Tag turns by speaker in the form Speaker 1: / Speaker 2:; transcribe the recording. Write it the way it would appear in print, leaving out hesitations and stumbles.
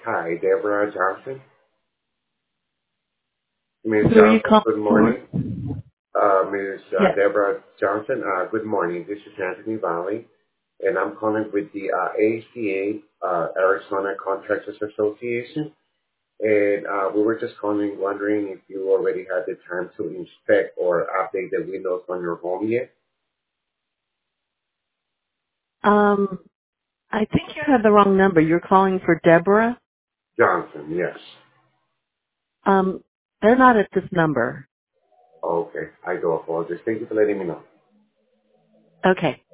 Speaker 1: Hi, Deborah Johnson. Ms.
Speaker 2: Who are you
Speaker 1: Johnson,
Speaker 2: calling
Speaker 1: good
Speaker 2: for?
Speaker 1: morning. Ms.
Speaker 2: Yes.
Speaker 1: Deborah Johnson, good morning. This is Anthony Valley, and I'm calling with the ACA, Arizona Contractors Association. And we were just calling, wondering if you already had the time to inspect or update the windows on your home yet.
Speaker 2: Um, I think you have the wrong number. You're calling for Deborah.
Speaker 1: Johnson, yes.
Speaker 2: They're not at this number.
Speaker 1: Okay, I do apologize. Thank you for letting me know.
Speaker 2: Okay.